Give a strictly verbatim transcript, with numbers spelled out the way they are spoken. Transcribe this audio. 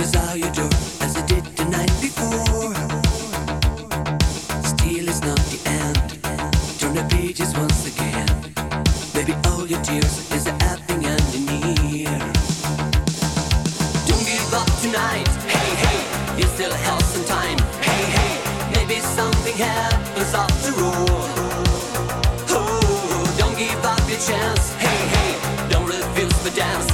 desire your door as I did the night before. Still it's not the end. Turn the pages once again. Baby, all your tears is happening underneath. Don't give up tonight. Hey, hey, you still have some time. Hey, hey, maybe something happens after all. Oh, don't give up your chance. Hey, hey, don't refuse to dance.